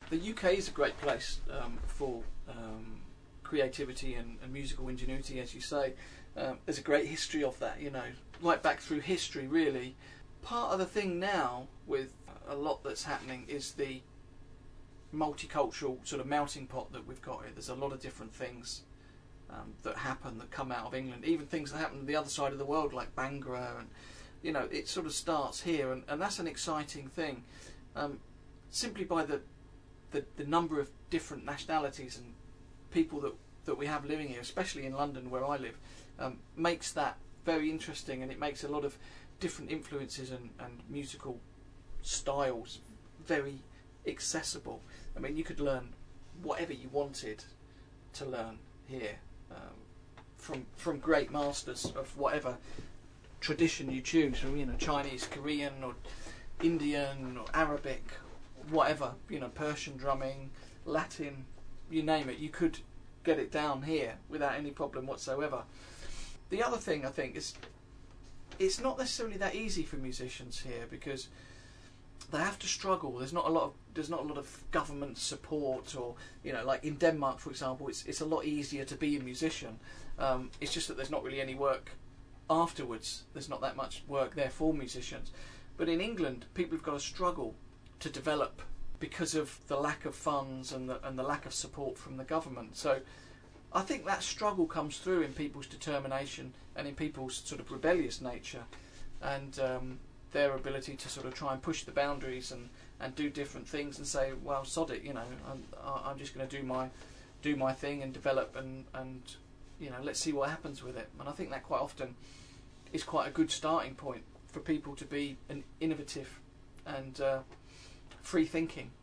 the UK is a great place for creativity and musical ingenuity, as you say. There's a great history of that, you know, right back through history, really. Part of the thing now with a lot that's happening is the multicultural sort of melting pot that we've got here. There's a lot of different things that happen, that come out of England, even things that happen on the other side of the world, like Bhangra, and you know, it sort of starts here, and that's an exciting thing. Simply by the number of different nationalities and people that we have living here, especially in London where I live, makes that very interesting, and it makes a lot of different influences and musical styles very accessible. I mean, you could learn whatever you wanted to learn here from great masters of whatever tradition you choose, from, you know, Chinese, Korean, or Indian, or Arabic, whatever, you know, Persian drumming, Latin, you name it, you could get it down here without any problem whatsoever. The other thing I think is it's not necessarily that easy for musicians here, because they have to struggle. There's not a lot of government support, or, you know, like in Denmark, for example, it's a lot easier to be a musician. It's just that there's not really any work afterwards. There's not that much work there for musicians. But in England, people have got to struggle to develop because of the lack of funds and the lack of support from the government. So I think that struggle comes through in people's determination and in people's sort of rebellious nature, and their ability to sort of try and push the boundaries and do different things and say, well, sod it, you know, I'm just going to do my thing and develop and you know, let's see what happens with it. And I think that quite often is quite a good starting point for people to be an innovative and free thinking